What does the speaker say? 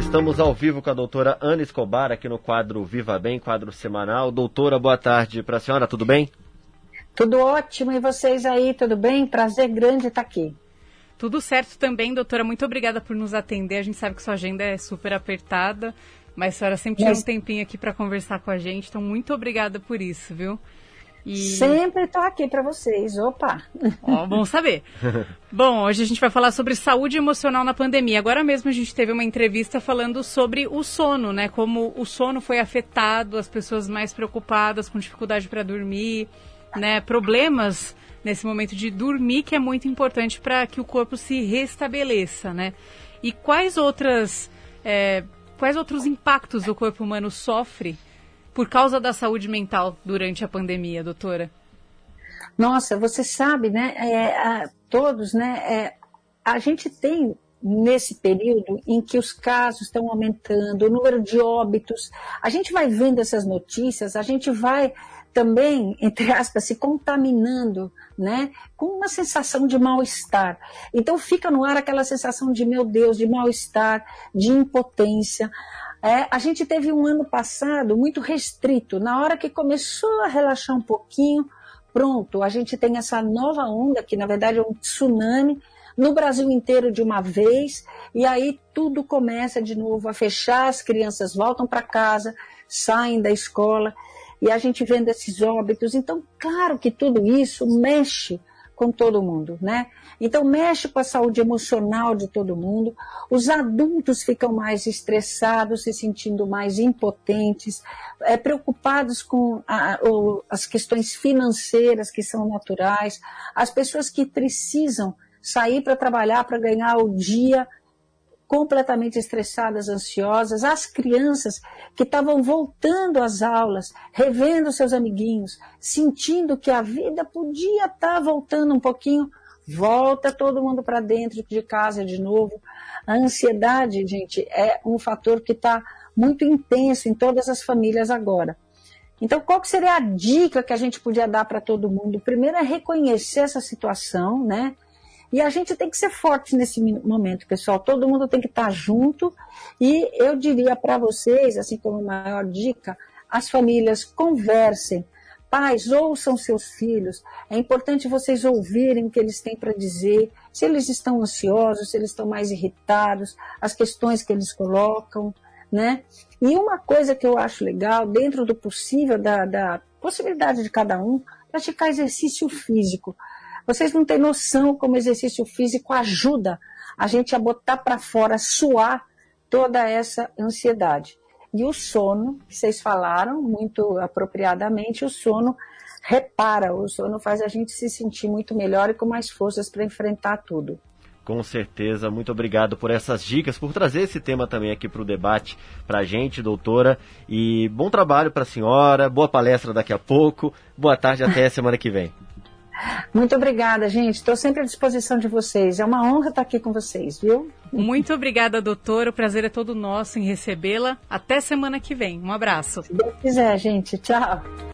Estamos ao vivo com a doutora Ana Escobar aqui no quadro Viva Bem, quadro semanal. Doutora, boa tarde para a senhora, tudo bem? Tudo ótimo, e vocês aí, tudo bem? Prazer grande estar aqui. Tudo certo também, doutora, muito obrigada por nos atender. A gente sabe que sua agenda é super apertada, mas a senhora sempre tira um tempinho aqui para conversar com a gente, então muito obrigada por isso, viu? Sempre estou aqui para vocês, opa! Bom saber. Bom, hoje a gente vai falar sobre saúde emocional na pandemia. Agora mesmo a gente teve uma entrevista falando sobre o sono, né? Como o sono foi afetado, as pessoas mais preocupadas, com dificuldade para dormir, né? Problemas nesse momento de dormir, que é muito importante para que o corpo se restabeleça, né? E quais outros impactos o corpo humano sofre por causa da saúde mental durante a pandemia, doutora? Nossa, você sabe, né, todos, né, a gente tem nesse período em que os casos estão aumentando, o número de óbitos, a gente vai vendo essas notícias, a gente vai também, entre aspas, se contaminando, né, com uma sensação de mal-estar. Então fica no ar aquela sensação de, meu Deus, de mal-estar, de impotência. A gente teve um ano passado muito restrito. Na hora que começou a relaxar um pouquinho, pronto, a gente tem essa nova onda, que na verdade é um tsunami, no Brasil inteiro de uma vez, e aí tudo começa de novo a fechar, as crianças voltam para casa, saem da escola, e a gente vendo esses óbitos. Então, claro que tudo isso mexe com todo mundo, né? Então, mexe com a saúde emocional de todo mundo. Os adultos ficam mais estressados, se sentindo mais impotentes, preocupados com as questões financeiras que são naturais. As pessoas que precisam sair para trabalhar, para ganhar o dia, completamente estressadas, ansiosas, as crianças que estavam voltando às aulas, revendo seus amiguinhos, sentindo que a vida podia estar voltando um pouquinho, volta todo mundo para dentro de casa de novo. A ansiedade, gente, é um fator que está muito intenso em todas as famílias agora. Então, qual que seria a dica que a gente podia dar para todo mundo? Primeiro é reconhecer essa situação, né? E a gente tem que ser forte nesse momento, pessoal. Todo mundo tem que estar junto. E eu diria para vocês, assim como maior dica, as famílias conversem. Pais, ouçam seus filhos. É importante vocês ouvirem o que eles têm para dizer. Se eles estão ansiosos, se eles estão mais irritados, as questões que eles colocam, né? E uma coisa que eu acho legal, dentro do possível, da possibilidade de cada um, praticar exercício físico. Vocês não têm noção como o exercício físico ajuda a gente a botar para fora, suar toda essa ansiedade. E o sono, que vocês falaram muito apropriadamente, o sono repara, o sono faz a gente se sentir muito melhor e com mais forças para enfrentar tudo. Com certeza, muito obrigado por essas dicas, por trazer esse tema também aqui para o debate para a gente, doutora. E bom trabalho para a senhora, boa palestra daqui a pouco, boa tarde, até a semana que vem. Muito obrigada, gente. Estou sempre à disposição de vocês. É uma honra estar aqui com vocês, viu? Muito obrigada, doutora. O prazer é todo nosso em recebê-la. Até semana que vem. Um abraço. Se Deus quiser, gente. Tchau.